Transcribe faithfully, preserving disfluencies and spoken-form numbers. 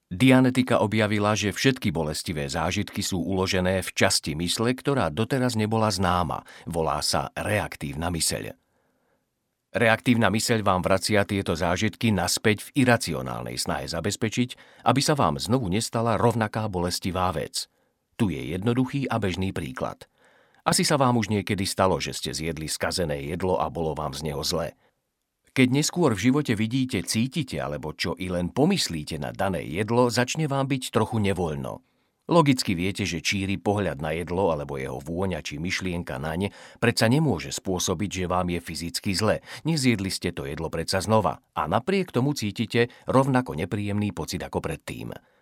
Dianetika objavila, že všetky bolestivé zážitky sú uložené v časti mysle, ktorá doteraz nebola známa. Volá sa reaktívna myseľ. Reaktívna myseľ vám vracia tieto zážitky naspäť v iracionálnej snahe zabezpečiť, aby sa vám znovu nestala rovnaká bolestivá vec. Tu je jednoduchý a bežný príklad. Asi sa vám už niekedy stalo, že ste zjedli skazené jedlo a bolo vám z neho zle. Keď neskôr v živote vidíte, cítite alebo čo i len pomyslíte na dané jedlo, začne vám byť trochu nevoľno. Logicky viete, že číri pohľad na jedlo alebo jeho vôňa či myšlienka naň predsa nemôže spôsobiť, že vám je fyzicky zle. Nezjedli ste to jedlo predsa znova a napriek tomu cítite rovnako nepríjemný pocit ako predtým.